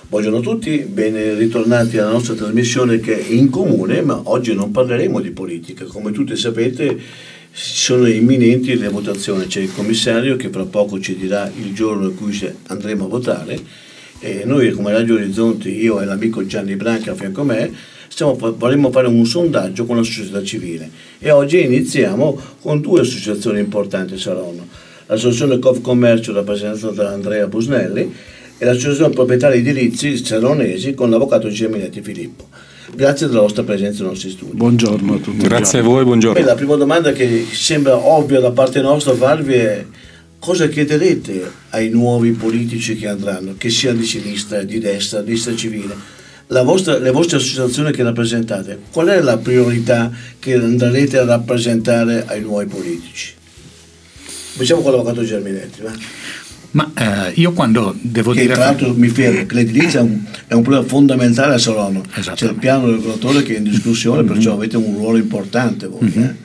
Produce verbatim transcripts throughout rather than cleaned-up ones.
Buongiorno a tutti, ben ritornati alla nostra trasmissione che è in comune, ma oggi non parleremo di politica. Come tutti sapete sono imminenti le votazioni, c'è il commissario che fra poco ci dirà il giorno in cui andremo a votare e noi come Radio Orizzonti, io e l'amico Gianni Branca a fianco a me, stiamo, vorremmo fare un sondaggio con la società civile e oggi iniziamo con due associazioni importanti a Saronno, l'associazione Confcommercio rappresentata da Andrea Busnelli e l'associazione proprietari edilizi saronesi con l'avvocato Geminetti Filippo. Grazie della vostra presenza nei nostri studi. Buongiorno a tutti. Grazie a voi, buongiorno. Beh, la prima domanda che sembra ovvia da parte nostra farvi è: cosa chiederete ai nuovi politici che andranno, che siano di sinistra, di destra, di destra civile? La vostra, le vostre associazioni che rappresentate, qual è la priorità che andrete a rappresentare ai nuovi politici? Cominciamo con l'avvocato Geminetti, va? Ma eh, io quando devo che dire... tra l'altro mi fermo, che l'edilizia è un, è un problema fondamentale a Saronno. C'è il piano regolatore che è in discussione, mm-hmm. perciò avete un ruolo importante voi. Mm-hmm. Eh?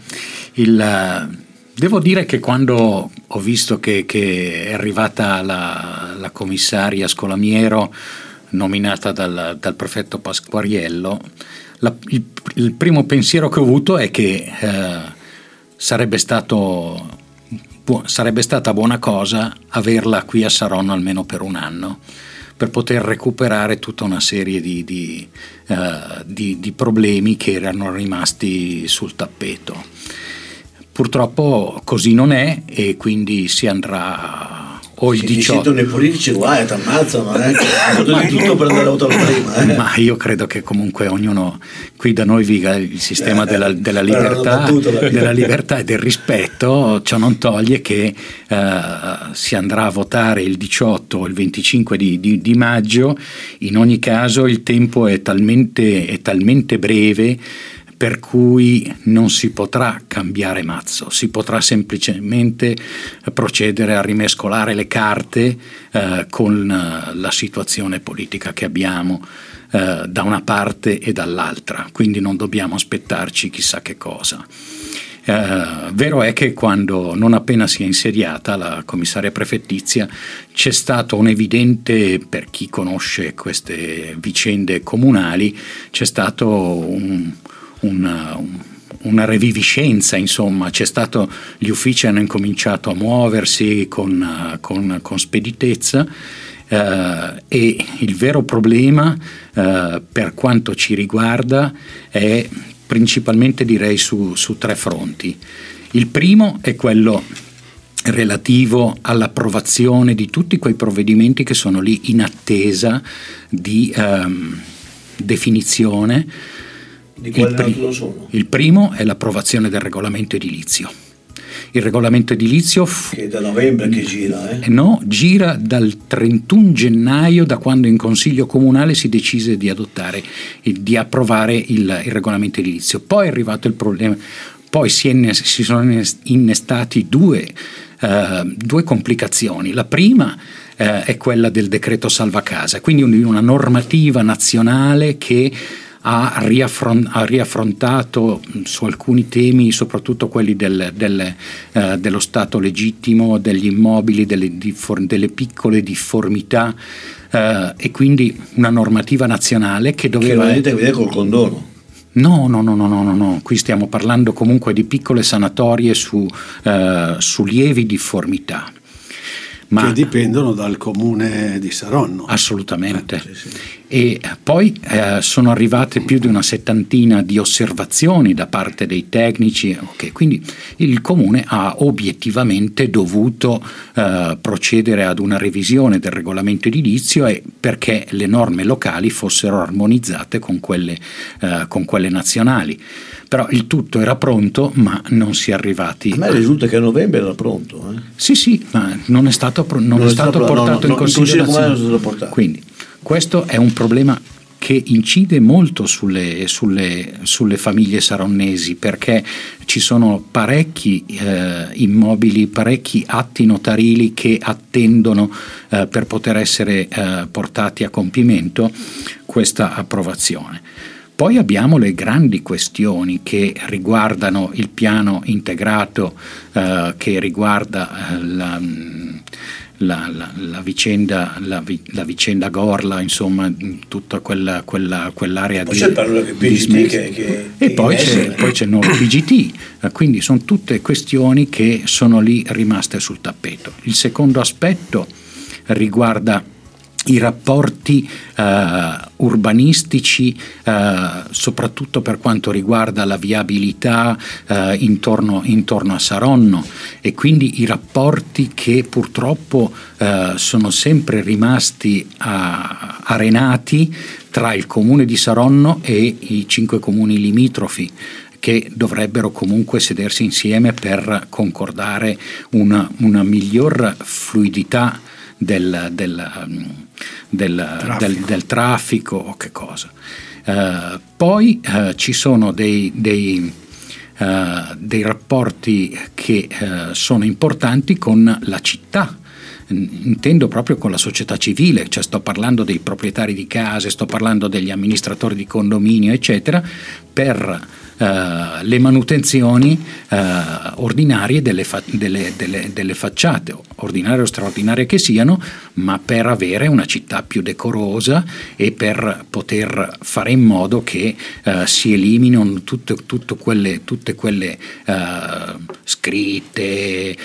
Il, devo dire che quando ho visto che, che è arrivata la, la commissaria Scolamiero nominata dal, dal prefetto Pasquariello, la, il, il primo pensiero che ho avuto è che eh, sarebbe stato... sarebbe stata buona cosa averla qui a Saronno almeno per un anno per poter recuperare tutta una serie di, di, uh, di, di problemi che erano rimasti sul tappeto. Purtroppo così non è e quindi si andrà o il se diciotto. Si sentono i politici guai, ti ammazzano, eh? Hanno tutto per andare a votare prima. Eh? Ma io credo che comunque ognuno qui da noi viga il sistema della, della libertà, della libertà e del rispetto. Ciò non toglie che eh, si andrà a votare il diciotto o il venticinque di, di, di maggio. In ogni caso il tempo è talmente, è talmente breve per cui non si potrà cambiare mazzo, si potrà semplicemente procedere a rimescolare le carte eh, con eh, la situazione politica che abbiamo eh, da una parte e dall'altra, quindi non dobbiamo aspettarci chissà che cosa. Eh, vero è che quando non appena si è insediata la commissaria prefettizia c'è stato un evidente, per chi conosce queste vicende comunali, c'è stato un Una, una reviviscenza, insomma, c'è stato, gli uffici hanno incominciato a muoversi con, con, con speditezza eh, e il vero problema eh, per quanto ci riguarda è principalmente, direi, su, su tre fronti. Il primo è quello relativo all'approvazione di tutti quei provvedimenti che sono lì in attesa di ehm, definizione. Di quali il, pri- sono? Il primo è l'approvazione del regolamento edilizio. Il regolamento edilizio f- che è da novembre che gira, eh? No, gira dal trentuno gennaio, da quando in Consiglio Comunale si decise di adottare, di approvare il, il regolamento edilizio. Poi è arrivato il problema, poi si, è, si sono innestati due, uh, due complicazioni. La prima uh, è quella del decreto salva casa, quindi una normativa nazionale che ha, riaffront- ha riaffrontato su alcuni temi, soprattutto quelli del, del, eh, dello stato legittimo, degli immobili, delle, diffor- delle piccole difformità eh, e quindi una normativa nazionale che doveva... Che non avete a vedere col condono. No, no, no, no, no, no, no, qui stiamo parlando comunque di piccole sanatorie su, eh, su lievi difformità. Ma che dipendono dal comune di Saronno. Assolutamente. Eh, sì, sì. E poi eh, sono arrivate più di una settantina di osservazioni da parte dei tecnici, okay. Quindi il comune ha obiettivamente dovuto eh, procedere ad una revisione del regolamento edilizio e perché le norme locali fossero armonizzate con quelle, eh, con quelle nazionali. Però il tutto era pronto, ma non si è arrivati. A me risulta che a novembre era pronto. Eh? Sì, sì, ma non è stato, non non è stato, stato portato no, no, in considerazione. Quindi questo è un problema che incide molto sulle, sulle, sulle famiglie saronnesi, perché ci sono parecchi eh, immobili, parecchi atti notarili che attendono eh, per poter essere eh, portati a compimento questa approvazione. Poi abbiamo le grandi questioni che riguardano il piano integrato, eh, che riguarda eh, la, la, la, la, vicenda, la, la vicenda Gorla, insomma tutta quella, quella, quell'area poi di, c'è il parlo che P G T di che, che, e che poi c'è, poi c'è il nuovo P G T, quindi sono tutte questioni che sono lì rimaste sul tappeto. Il secondo aspetto riguarda i rapporti eh, urbanistici, eh, soprattutto per quanto riguarda la viabilità eh, intorno, intorno a Saronno, e quindi i rapporti che purtroppo eh, sono sempre rimasti a, arenati tra il comune di Saronno e i cinque comuni limitrofi, che dovrebbero comunque sedersi insieme per concordare una, una miglior fluidità del, del, del, traffico. del, del traffico o che cosa. Uh, poi uh, ci sono dei, dei, uh, dei rapporti che uh, sono importanti con la città. Intendo proprio con la società civile, cioè sto parlando dei proprietari di case, sto parlando degli amministratori di condominio, eccetera, per Uh, le manutenzioni uh, ordinarie delle, fa- delle, delle, delle facciate, ordinarie o straordinarie che siano, ma per avere una città più decorosa e per poter fare in modo che uh, si eliminino tutte, tutte quelle, tutte quelle uh, scritte,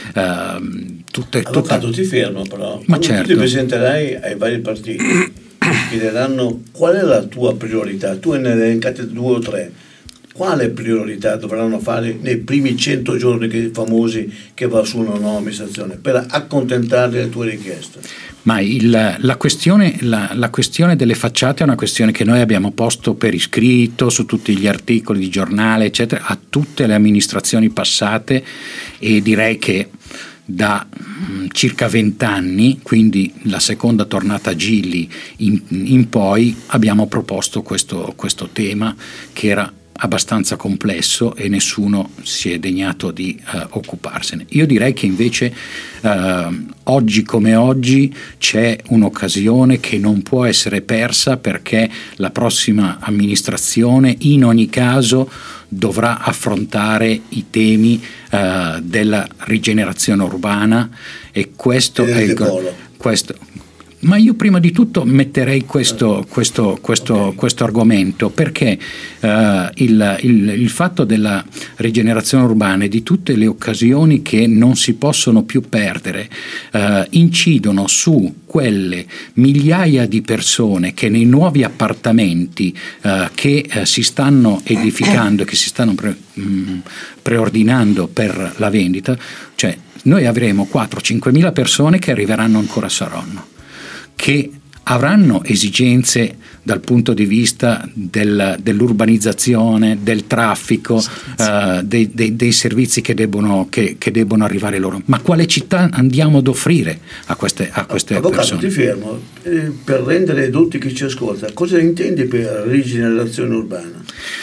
uh, tutte, Avvocato, tutte... ti fermo però. Ma Quando certo. tu ti presenterai ai vari partiti, ti chiederanno qual è la tua priorità, tu ne hai elencate due o tre. Quale priorità dovranno fare nei primi cento giorni che, famosi che va su una nuova amministrazione per accontentare le tue richieste? Ma il, la, questione, la, la questione delle facciate è una questione che noi abbiamo posto per iscritto su tutti gli articoli di giornale, eccetera, a tutte le amministrazioni passate, e direi che da mh, circa vent'anni, quindi la seconda tornata Gilli in, in poi, abbiamo proposto questo, questo tema che era abbastanza complesso e nessuno si è degnato di uh, occuparsene. Io direi che invece uh, oggi come oggi c'è un'occasione che non può essere persa, perché la prossima amministrazione in ogni caso dovrà affrontare i temi uh, della rigenerazione urbana, e questo e è il questo Ma io prima di tutto metterei questo, questo, questo, okay. questo argomento, perché uh, il, il, il fatto della rigenerazione urbana e di tutte le occasioni che non si possono più perdere uh, incidono su quelle migliaia di persone che nei nuovi appartamenti uh, che uh, si stanno edificando e che si stanno pre, mh, preordinando per la vendita. Cioè noi avremo quattro-cinque mila persone che arriveranno ancora a Saronno, che avranno esigenze dal punto di vista del, dell'urbanizzazione, del traffico, uh, dei, dei, dei servizi che debbono, che, che debbono arrivare loro. Ma quale città andiamo ad offrire a queste, a queste Avvocato, persone? ti fermo, eh, per rendere edotti chi ci ascolta, cosa intendi per rigenerazione urbana?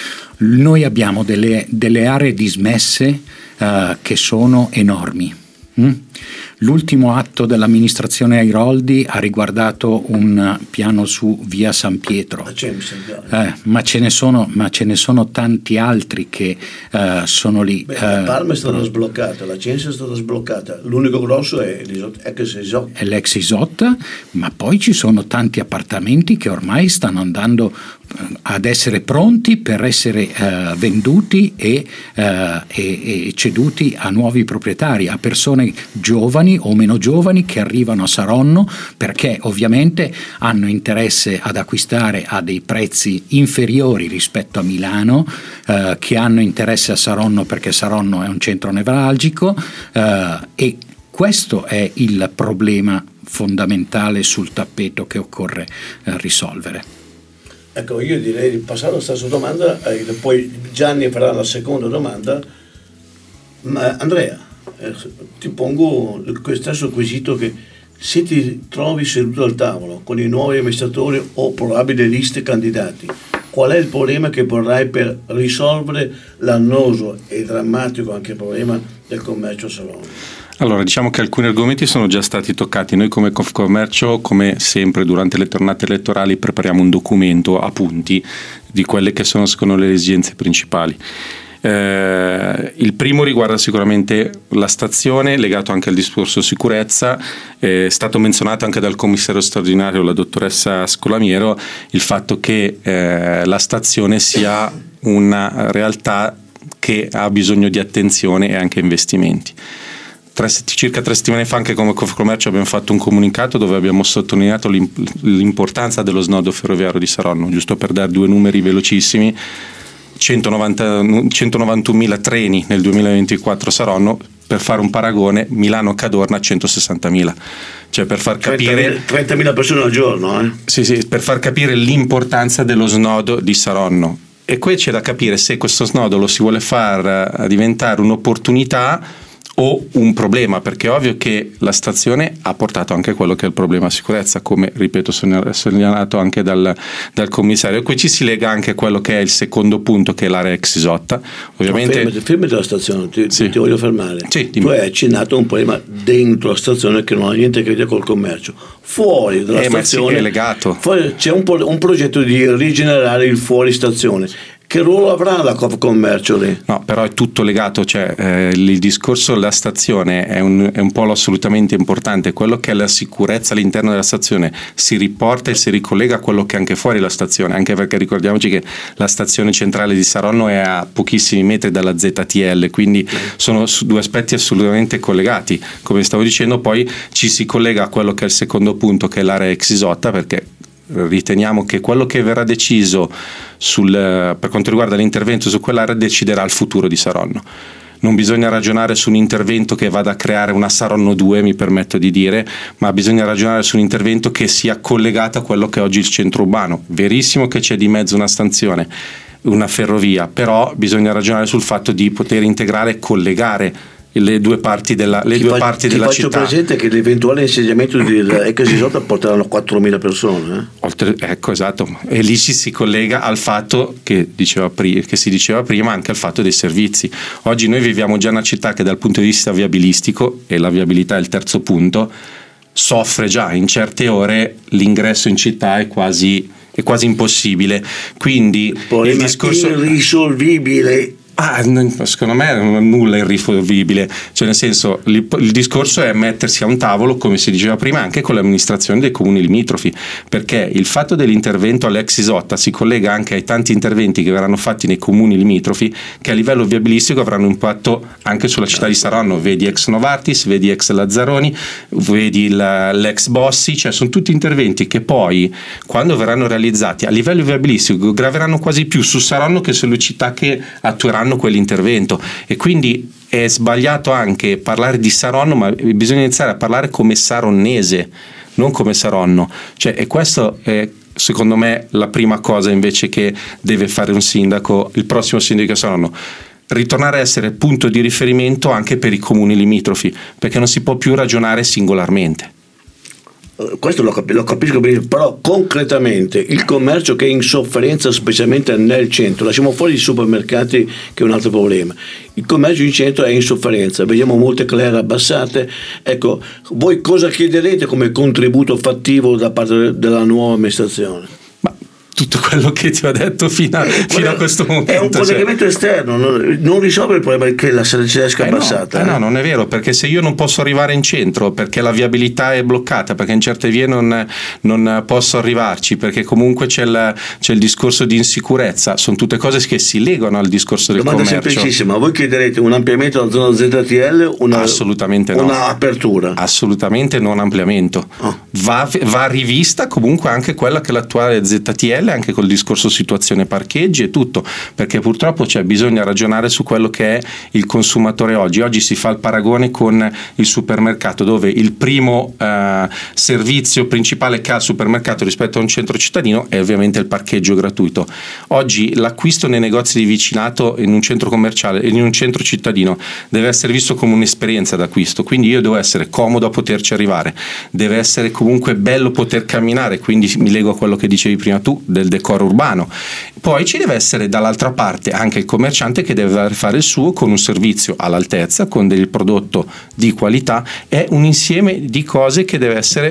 Noi abbiamo delle, delle aree dismesse uh, che sono enormi. Mm? L'ultimo atto dell'amministrazione Airoldi ha riguardato un piano su via San Pietro, eh, ma, ce ne sono, ma ce ne sono tanti altri che uh, sono lì. Beh, la Palma è stata uh, sbloccata, la Censi è stata sbloccata, l'unico grosso è l'ex Isotta. È l'ex Isotta, ma poi ci sono tanti appartamenti che ormai stanno andando ad essere pronti per essere uh, venduti e, uh, e, e ceduti a nuovi proprietari, a persone giovani o meno giovani che arrivano a Saronno, perché ovviamente hanno interesse ad acquistare a dei prezzi inferiori rispetto a Milano, uh, che hanno interesse a Saronno perché Saronno è un centro nevralgico, uh, e questo è il problema fondamentale sul tappeto che occorre uh, risolvere. Ecco, io direi di passare alla stessa domanda, eh, poi Gianni farà la seconda domanda. Ma Andrea, eh, ti pongo questo stesso quesito, che se ti trovi seduto al tavolo con i nuovi amministratori o probabili liste candidati, qual è il problema che vorrai per risolvere l'annoso e drammatico anche problema del commercio a Saronno? Allora, diciamo che alcuni argomenti sono già stati toccati. Noi come Confcommercio, come sempre durante le tornate elettorali, prepariamo un documento a punti di quelle che sono secondo le esigenze principali. Eh, il primo riguarda sicuramente la stazione, legato anche al discorso sicurezza. È stato menzionato anche dal commissario straordinario, la dottoressa Scolamiero, il fatto che eh, la stazione sia una realtà che ha bisogno di attenzione e anche investimenti. Tre, circa tre settimane fa anche come Confcommercio abbiamo fatto un comunicato dove abbiamo sottolineato l'importanza dello snodo ferroviario di Saronno, giusto per dare due numeri velocissimi: centonovantunomila treni nel duemilaventiquattro a Saronno, per fare un paragone Milano-Cadorna centosessantamila, cioè per far capire trentamila persone al giorno eh? sì, sì, per far capire l'importanza dello snodo di Saronno. E qui c'è da capire se questo snodo lo si vuole far diventare un'opportunità o un problema, perché è ovvio che la stazione ha portato anche quello che è il problema sicurezza, come ripeto segnalato anche dal, dal commissario. E qui ci si lega anche a quello che è il secondo punto, che è l'area ex Isotta. Ovviamente, no, fermati, fermati la stazione, ti, sì. ti voglio fermare. Sì, tu hai accennato un problema dentro la stazione che non ha niente a che vedere col commercio. Fuori dalla eh, stazione ma sì, è legato. Fuori, c'è un, un progetto di rigenerare il fuori stazione. Che ruolo avrà la Confcommercio lì? No, però è tutto legato, cioè eh, il discorso della stazione è un, è un polo assolutamente importante. Quello che è la sicurezza all'interno della stazione si riporta e si ricollega a quello che è anche fuori la stazione, anche perché ricordiamoci che la stazione centrale di Saronno è a pochissimi metri dalla Z T L, quindi sono due aspetti assolutamente collegati. Come stavo dicendo, poi ci si collega a quello che è il secondo punto, che è l'area ex Isotta, perché riteniamo che quello che verrà deciso sul, per quanto riguarda l'intervento su quell'area deciderà il futuro di Saronno. Non bisogna ragionare su un intervento che vada a creare una Saronno due, mi permetto di dire, ma bisogna ragionare su un intervento che sia collegato a quello che è oggi il centro urbano. Verissimo che c'è di mezzo una stazione, una ferrovia, però bisogna ragionare sul fatto di poter integrare e collegare le due parti della, le due fa, parti della faccio città. Presente che l'eventuale insediamento dell'ex Isotta porteranno quattromila persone. Eh? Oltre, ecco, esatto. E lì ci si collega al fatto che, diceva pri- che si diceva prima, anche al fatto dei servizi. Oggi noi viviamo già una città che dal punto di vista viabilistico, e la viabilità è il terzo punto, soffre già. In certe ore l'ingresso in città è quasi, è quasi impossibile. Quindi poi il discorso irrisolvibile. Ah, secondo me nulla è irrisolvibile, cioè nel senso il, il discorso è mettersi a un tavolo, come si diceva prima, anche con le amministrazioni dei comuni limitrofi, perché il fatto dell'intervento all'ex Isotta si collega anche ai tanti interventi che verranno fatti nei comuni limitrofi, che a livello viabilistico avranno impatto anche sulla città di Saronno. Vedi ex Novartis, vedi ex Lazzaroni, vedi la, l'ex Bossi, cioè sono tutti interventi che poi, quando verranno realizzati a livello viabilistico, graveranno quasi più su Saronno che sulle città che attueranno quell'intervento. E quindi è sbagliato anche parlare di Saronno, ma bisogna iniziare a parlare come saronnese, non come Saronno, cioè, e questo è secondo me la prima cosa invece che deve fare un sindaco, il prossimo sindaco a Saronno: ritornare a essere punto di riferimento anche per i comuni limitrofi, perché non si può più ragionare singolarmente. Questo lo, cap- lo capisco bene, però concretamente il commercio che è in sofferenza, specialmente nel centro, lasciamo fuori i supermercati che è un altro problema, il commercio in centro è in sofferenza, vediamo molte cleare abbassate. Ecco, voi cosa chiederete come contributo fattivo da parte della nuova amministrazione? Tutto quello che ti ho detto fino a, fino a questo momento. È un collegamento cioè. esterno, non, non risolve il problema che la Sercesca è eh abbassata. No, eh? eh no, non è vero, perché se io non posso arrivare in centro, perché la viabilità è bloccata, perché in certe vie non, non posso arrivarci, perché comunque c'è il, c'è il discorso di insicurezza, sono tutte cose che si legano al discorso del Domanda commercio. semplicissima: voi chiederete un ampliamento della zona Z T L? Una, Assolutamente no. Una apertura? Assolutamente non ampliamento. Oh. Va, va rivista comunque anche quella che è l'attuale Z T L, anche col discorso situazione parcheggi e tutto, perché purtroppo cioè, bisogna ragionare su quello che è il consumatore oggi. Oggi si fa il paragone con il supermercato, dove il primo eh, servizio principale che ha il supermercato rispetto a un centro cittadino è ovviamente il parcheggio gratuito. Oggi l'acquisto nei negozi di vicinato in un centro commerciale, in un centro cittadino, deve essere visto come un'esperienza d'acquisto, quindi io devo essere comodo a poterci arrivare, deve essere comunque bello poter camminare, quindi mi lego a quello che dicevi prima tu del decoro urbano. Poi ci deve essere dall'altra parte anche il commerciante che deve fare il suo con un servizio all'altezza, con del prodotto di qualità, è un insieme di cose che deve essere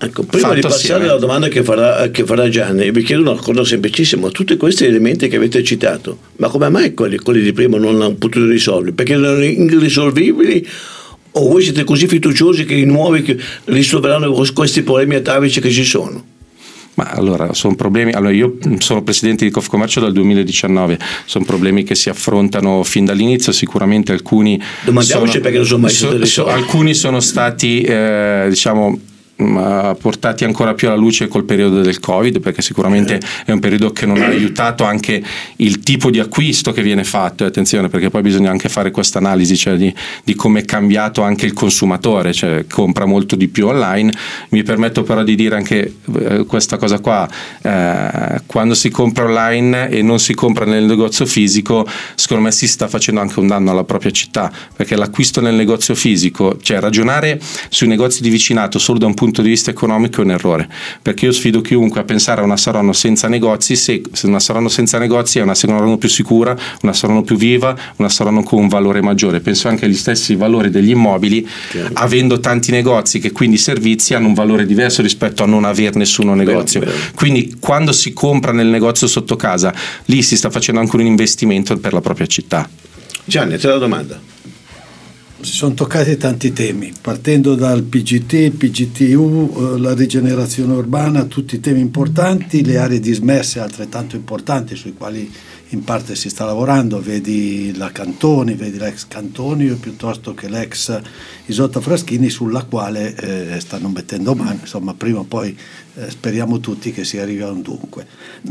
Ecco, prima di passare assieme. alla domanda che farà, che farà Gianni, vi chiedo una cosa semplicissima: tutti questi elementi che avete citato, ma come mai quelli, quelli di prima non hanno potuto risolverli? Perché erano irrisolvibili, o voi siete così fiduciosi che i nuovi che risolveranno questi problemi atavici che ci sono? Ma allora, sono problemi. Allora, io sono presidente di Confcommercio dal duemiladiciannove, sono problemi che si affrontano fin dall'inizio. Sicuramente alcuni. Domandiamoci sono, perché non sono mai stati risolti. So, alcuni sono stati, eh, diciamo, portati ancora più alla luce col periodo del Covid, perché sicuramente è un periodo che non ha aiutato anche il tipo di acquisto che viene fatto. Attenzione, perché poi bisogna anche fare questa analisi, cioè di, di come è cambiato anche il consumatore, cioè compra molto di più online. Mi permetto però di dire anche eh, questa cosa qua: eh, quando si compra online e non si compra nel negozio fisico, secondo me si sta facendo anche un danno alla propria città, perché l'acquisto nel negozio fisico, cioè ragionare sui negozi di vicinato solo da un punto di vista economico è un errore, perché io sfido chiunque a pensare a una Saronno senza negozi, se una Saronno senza negozi è una Saronno più sicura, una Saronno più viva, una Saronno con un valore maggiore. Penso anche agli stessi valori degli immobili, chiaro, avendo tanti negozi che quindi i servizi hanno un valore diverso rispetto a non aver nessuno negozio. Beh, beh. Quindi quando si compra nel negozio sotto casa, lì si sta facendo anche un investimento per la propria città. Gianni, c'è la domanda. Si sono toccati tanti temi, partendo dal P G T, il P G T U, la rigenerazione urbana, tutti temi importanti, le aree dismesse altrettanto importanti sui quali in parte si sta lavorando, vedi la Cantoni, vedi l'ex Cantonio piuttosto che l'ex Isotta Fraschini, sulla quale eh, stanno mettendo mano, insomma prima o poi eh, speriamo tutti che si arrivi a un dunque.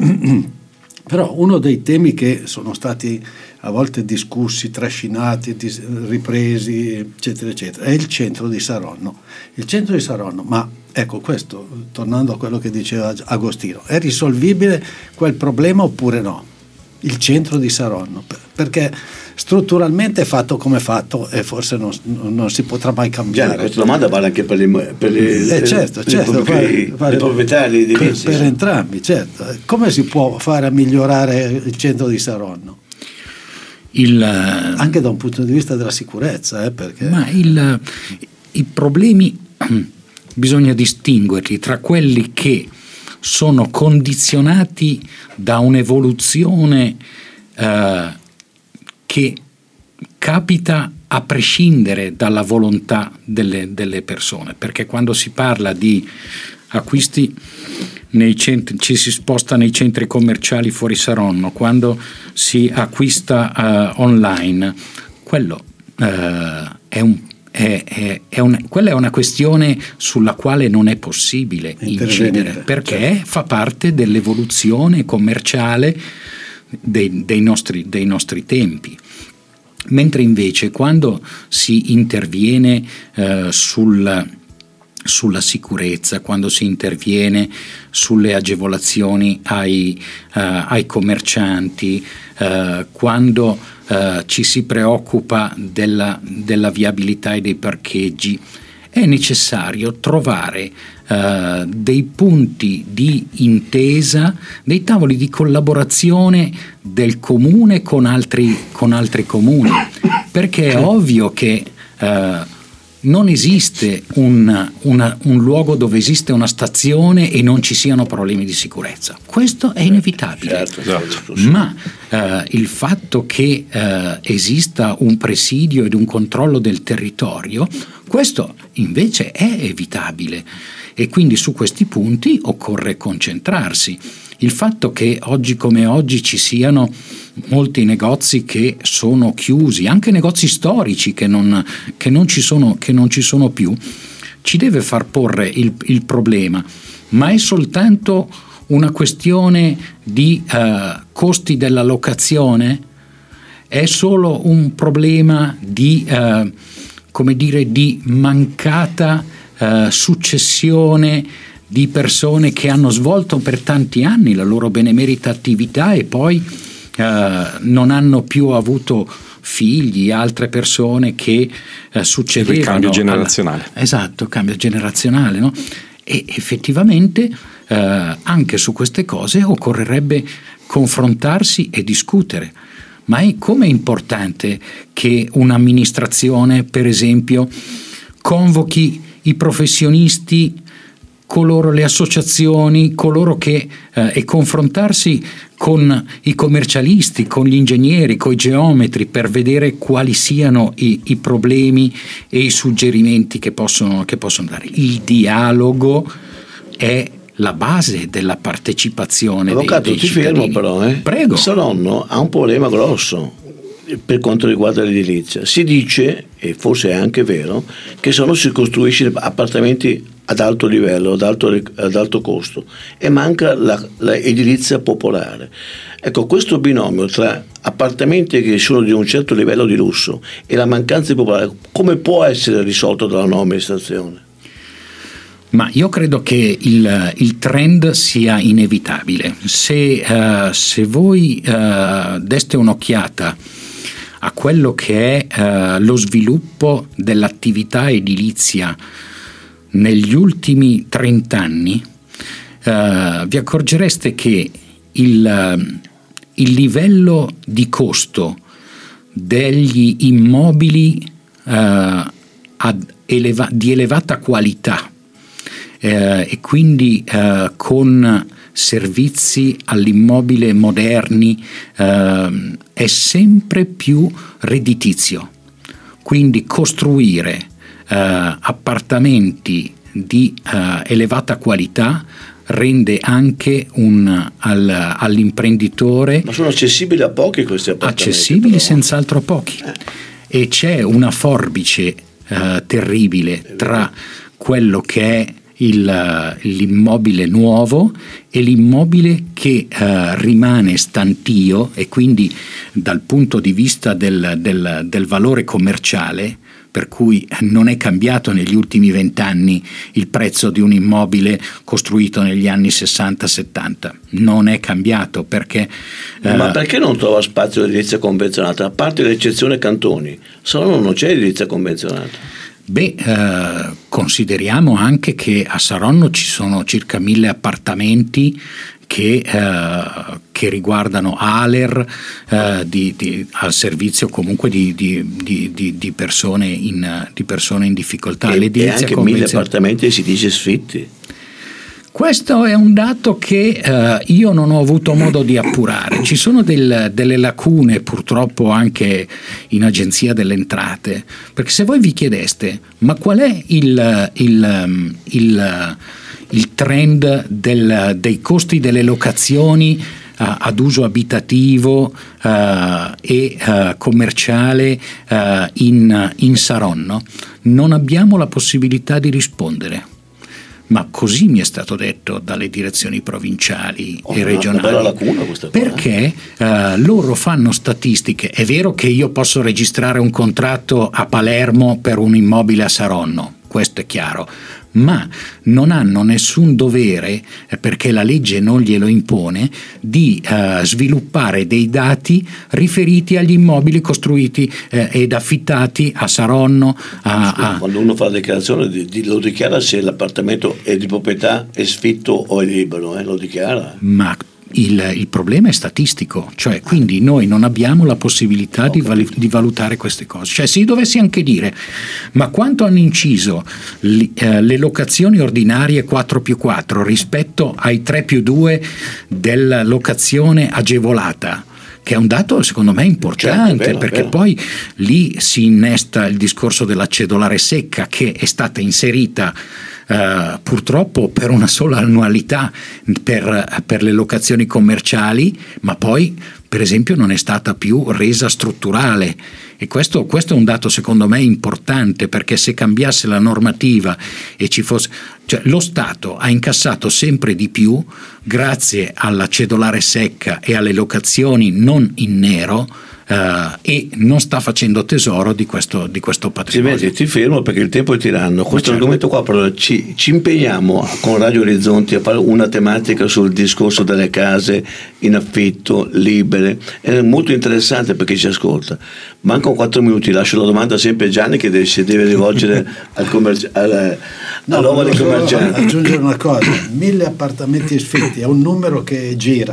Però uno dei temi che sono stati a volte discussi, trascinati, dis- ripresi, eccetera, eccetera, è il centro di Saronno. Il centro di Saronno, ma ecco questo, tornando a quello che diceva Agostino, è risolvibile quel problema oppure no? Il centro di Saronno, perché strutturalmente è fatto come è fatto e forse non, non si potrà mai cambiare. Già, questa domanda vale anche per, le, per, le, eh certo, certo, per, vale, vale, i proprietari di per, per entrambi, certo. Come si può fare a migliorare il centro di Saronno? Il, anche da un punto di vista della sicurezza, eh, perché ma il, i problemi bisogna distinguerli tra quelli che sono condizionati da un'evoluzione eh, che capita a prescindere dalla volontà delle, delle persone, perché quando si parla di acquisti nei centri, ci si sposta nei centri commerciali fuori Saronno, quando si acquista uh, online, quello uh, è un È, è, è un, quella è una questione sulla quale non è possibile incidere, perché certo, fa parte dell'evoluzione commerciale dei, dei, nostri, dei nostri tempi. Mentre invece quando si interviene eh, sul, sulla sicurezza, quando si interviene sulle agevolazioni ai, uh, ai commercianti, uh, quando uh, ci si preoccupa della, della viabilità e dei parcheggi, è necessario trovare uh, dei punti di intesa, dei tavoli di collaborazione del comune con altri, con altri comuni, perché è ovvio che uh, non esiste un, una, un luogo dove esiste una stazione e non ci siano problemi di sicurezza. Questo è inevitabile. Certo, certo, ma eh, il fatto che eh, esista un presidio ed un controllo del territorio, questo invece è evitabile, e quindi su questi punti occorre concentrarsi. Il fatto che oggi come oggi ci siano molti negozi che sono chiusi, anche negozi storici che non, che non, ci, sono, che non ci sono più, ci deve far porre il, il problema, ma è soltanto una questione di uh, costi della locazione? È solo un problema di, uh, come dire, di mancata uh, successione di persone che hanno svolto per tanti anni la loro benemerita attività e poi eh, non hanno più avuto figli, altre persone che eh, succedevano. Il cambio generazionale. Alla, esatto, cambio generazionale, no? E effettivamente eh, anche su queste cose occorrerebbe confrontarsi e discutere. Ma è come importante che un'amministrazione, per esempio, convochi i professionisti coloro, le associazioni, coloro che eh, e confrontarsi con i commercialisti, con gli ingegneri, con i geometri per vedere quali siano i, i problemi e i suggerimenti che possono, che possono dare. Il dialogo è la base della partecipazione. Avvocato, dei, dei ti cittadini. fermo però. Eh. Prego. Saronno ha un problema grosso per quanto riguarda l'edilizia. Si dice, e forse è anche vero, che Saronno si costruisce appartamenti ad alto livello, ad alto, ad alto costo, e manca la, la edilizia popolare. Ecco, questo binomio tra appartamenti che sono di un certo livello di lusso e la mancanza di popolare, come può essere risolto dalla nuova amministrazione? Ma io credo che il, il trend sia inevitabile. Se, uh, se voi uh, deste un'occhiata a quello che è uh, lo sviluppo dell'attività edilizia negli ultimi trent'anni, uh, vi accorgereste che il, uh, il livello di costo degli immobili uh, ad eleva- di elevata qualità Eh, e quindi eh, con servizi all'immobile moderni eh, è sempre più redditizio. Quindi costruire eh, appartamenti di eh, elevata qualità rende anche un, al, all'imprenditore. Ma sono accessibili a pochi questi appartamenti? Accessibili però. Senz'altro a pochi. Eh. E c'è una forbice eh, terribile tra quello che è Il, l'immobile nuovo e l'immobile che uh, rimane stantio, e quindi dal punto di vista del, del, del valore commerciale, per cui non è cambiato negli ultimi vent'anni il prezzo di un immobile costruito negli anni sessanta settanta, non è cambiato perché uh, ma perché non trova spazio di edilizia convenzionata? A parte l'eccezione Cantoni, Saronno non c'è edilizia convenzionata. Beh, eh, consideriamo anche che a Saronno ci sono circa mille appartamenti che, eh, che riguardano Aler, eh, di, di, al servizio comunque di, di, di, di, persone in, di persone in difficoltà. E, e anche mille appartamenti si dice sfitti. Questo è un dato che eh, io non ho avuto modo di appurare. Ci sono del, delle lacune purtroppo anche in Agenzia delle Entrate, perché se voi vi chiedeste ma qual è il, il, il, il trend del, dei costi delle locazioni uh, ad uso abitativo uh, e uh, commerciale uh, in, in Saronno, non abbiamo la possibilità di rispondere. Ma così mi è stato detto dalle direzioni provinciali oh, e regionali. Una bella lacuna questa qua, perché eh, loro fanno statistiche. È vero che io posso registrare un contratto a Palermo per un immobile a Saronno, questo è chiaro, ma non hanno nessun dovere, eh, perché la legge non glielo impone, di eh, sviluppare dei dati riferiti agli immobili costruiti eh, ed affittati a Saronno. A, a... Quando uno fa la dichiarazione di, di, lo dichiara se l'appartamento è di proprietà, è sfitto o è libero, eh, lo dichiara. Ma Il, il problema è statistico, cioè quindi noi non abbiamo la possibilità di, val- di valutare queste cose. Cioè se io dovessi anche dire ma quanto hanno inciso li, eh, le locazioni ordinarie quattro più quattro rispetto ai tre più due della locazione agevolata, che è un dato secondo me importante, certo, vero, perché vero. Poi lì si innesta il discorso della cedolare secca che è stata inserita Uh, purtroppo per una sola annualità per, per le locazioni commerciali, ma poi per esempio non è stata più resa strutturale, e questo, questo è un dato secondo me importante, perché se cambiasse la normativa e ci fosse, cioè lo Stato ha incassato sempre di più grazie alla cedolare secca e alle locazioni non in nero. Uh, e non sta facendo tesoro di questo, di questo patrimonio. Sì, ti fermo perché il tempo è tiranno. Questo certo. argomento qua però ci, ci impegniamo con Radio Orizzonti a fare una tematica sul discorso delle case in affitto libere. È molto interessante per chi ci ascolta. Mancano quattro minuti, lascio la domanda sempre a Gianni che deve, si deve rivolgere al commerci- al, no, all'uomo dei commercianti. Aggiungere una cosa: mille appartamenti sfitti è un numero che gira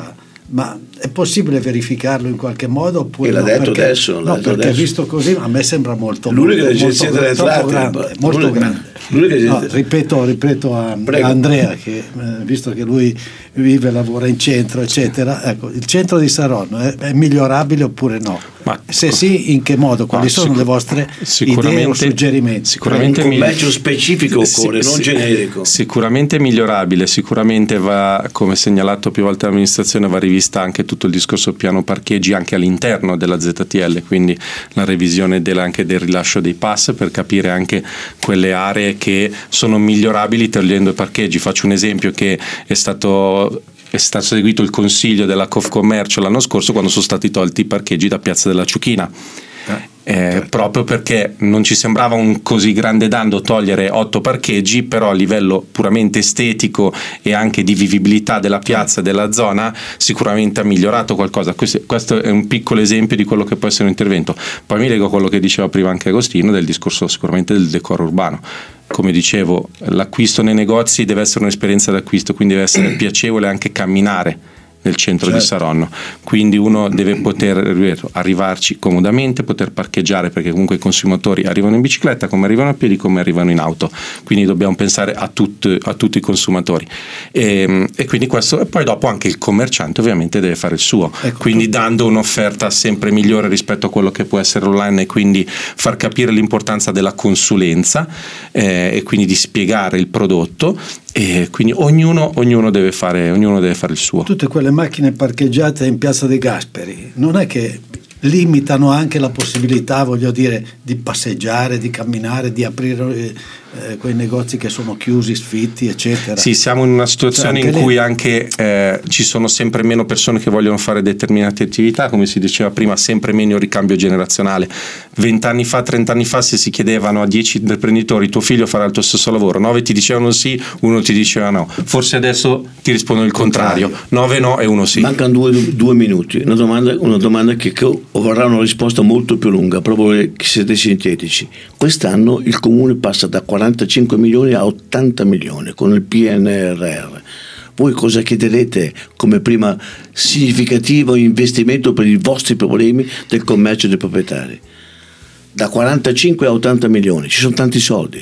Ma è possibile verificarlo in qualche modo? Oppure e l'ha no? detto perché, adesso. No, l'ha detto perché adesso. visto così a me sembra molto, l'unica molto, agenzia molto, delle entrate, grande, molto l'unica, grande. l'unica No, ripeto, ripeto a, a Andrea che eh, visto che lui vive e lavora in centro eccetera, ecco, il centro di Saronno è, è migliorabile oppure no? Ma, se sì, in che modo? Quali no, sono sicur- le vostre idee o suggerimenti? Sicuramente un commercio specifico occorre, sì, non sì, generico. Sicuramente migliorabile, sicuramente va, come segnalato più volte dall'amministrazione, va rivista anche tutto il discorso piano parcheggi anche all'interno della Z T L, quindi la revisione del, anche del rilascio dei pass per capire anche quelle aree che sono migliorabili togliendo i parcheggi. Faccio un esempio che è stato è stato seguito il consiglio della Confcommercio l'anno scorso quando sono stati tolti i parcheggi da Piazza della Ciuchina. Eh, proprio perché non ci sembrava un così grande danno togliere otto parcheggi, però a livello puramente estetico e anche di vivibilità della piazza, della zona, sicuramente ha migliorato qualcosa. Questo, questo è un piccolo esempio di quello che può essere un intervento. Poi mi leggo a quello che diceva prima anche Agostino del discorso sicuramente del decoro urbano. Come dicevo, l'acquisto nei negozi deve essere un'esperienza d'acquisto, quindi deve essere piacevole anche camminare nel centro certo. di Saronno, quindi uno deve poter ripeto, arrivarci comodamente, poter parcheggiare, perché comunque i consumatori arrivano in bicicletta come arrivano a piedi come arrivano in auto, quindi dobbiamo pensare a, tut, a tutti i consumatori e, e quindi questo, e poi dopo anche il commerciante ovviamente deve fare il suo, ecco, quindi tutto. Dando un'offerta sempre migliore rispetto a quello che può essere online e quindi far capire l'importanza della consulenza eh, e quindi di spiegare il prodotto. E quindi ognuno, ognuno, deve fare, ognuno deve fare il suo. Tutte quelle macchine parcheggiate in Piazza dei Gasperi non è che limitano anche la possibilità, voglio dire, di passeggiare, di camminare, di aprire eh, quei negozi che sono chiusi, sfitti, eccetera? Sì, siamo in una situazione cioè, in cui lì... anche eh, ci sono sempre meno persone che vogliono fare determinate attività, come si diceva prima, sempre meno ricambio generazionale. Vent'anni fa, trent'anni fa, se si chiedevano a dieci imprenditori tuo figlio farà il tuo stesso lavoro, nove ti dicevano sì, uno ti diceva no. Forse adesso ti rispondono il contrario, contrario. nove no e uno sì. Mancano due, due minuti, una domanda, una domanda che, che vorrà una risposta molto più lunga, proprio che siete sintetici. Quest'anno il comune passa da quarantacinque milioni a ottanta milioni con il P N R R. Voi cosa chiederete come prima significativo investimento per i vostri problemi del commercio dei proprietari? Da quarantacinque a ottanta milioni, ci sono tanti soldi.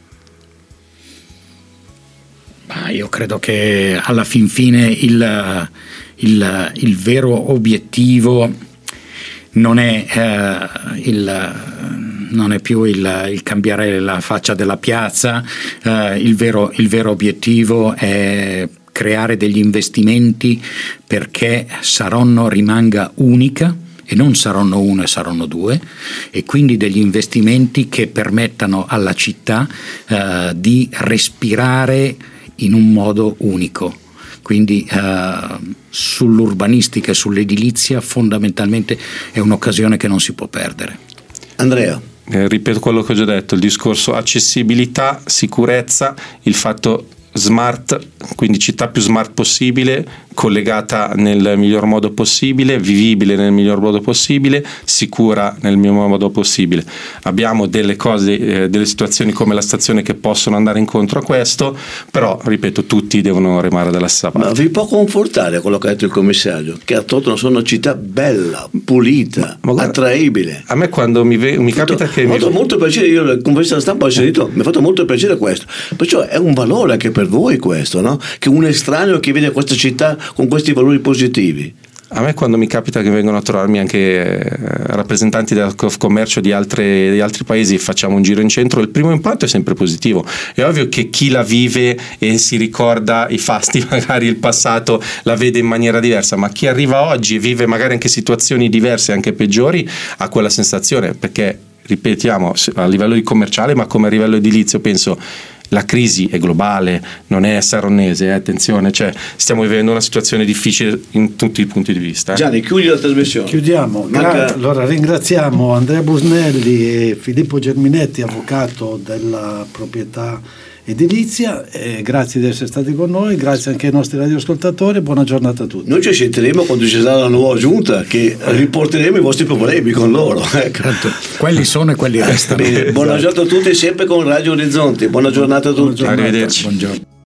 Ma io credo che alla fin fine il, il, il vero obiettivo non è eh, il non è più il, il cambiare la faccia della piazza, eh, il vero, il vero obiettivo è creare degli investimenti perché Saronno rimanga unica e non Saronno uno e Saronno due, e quindi degli investimenti che permettano alla città eh, di respirare in un modo unico. Quindi eh, sull'urbanistica e sull'edilizia fondamentalmente è un'occasione che non si può perdere. Andrea. Eh, ripeto quello che ho già detto, il discorso accessibilità, sicurezza, il fatto smart, quindi città più smart possibile, collegata nel miglior modo possibile, vivibile nel miglior modo possibile, sicura nel miglior modo possibile. Abbiamo delle cose, eh, delle situazioni come la stazione che possono andare incontro a questo, però ripeto, tutti devono remare dalla stessa parte. Ma vi può confortare quello che ha detto il commissario, che a Totano sono una città bella, pulita, ma, ma guarda, attraibile. A me quando mi, ve- mi capita fatto, che mi ha fatto mi... molto piacere, io la conferenza stampa ho sentito, mi ha fatto molto piacere questo, perciò è un valore anche per voi questo, no? Che un estraneo che vede questa città con questi valori positivi. A me quando mi capita che vengono a trovarmi anche eh, rappresentanti del Confcommercio di, altre, di altri paesi, facciamo un giro in centro, il primo impatto è sempre positivo. È ovvio che chi la vive e si ricorda i fasti, magari il passato, la vede in maniera diversa, ma chi arriva oggi e vive magari anche situazioni diverse, anche peggiori, ha quella sensazione, perché ripetiamo, a livello di commerciale ma come a livello edilizio penso la crisi è globale, non è saronnese, eh, attenzione, cioè stiamo vivendo una situazione difficile in tutti i punti di vista. Eh. Gianni, chiudi la trasmissione. Chiudiamo. Manca... Allora ringraziamo Andrea Busnelli e Filippo Germinetti, avvocato della proprietà edilizia, e grazie di essere stati con noi, grazie anche ai nostri radioascoltatori, buona giornata a tutti. Noi ci sentiremo quando ci sarà la nuova giunta, che riporteremo i vostri problemi con loro. Ecco. Quelli sono e quelli restano. Bene, buona giornata a tutti, sempre con Radio Orizzonti, buona giornata a tutti. Arrivederci. Buongiorno.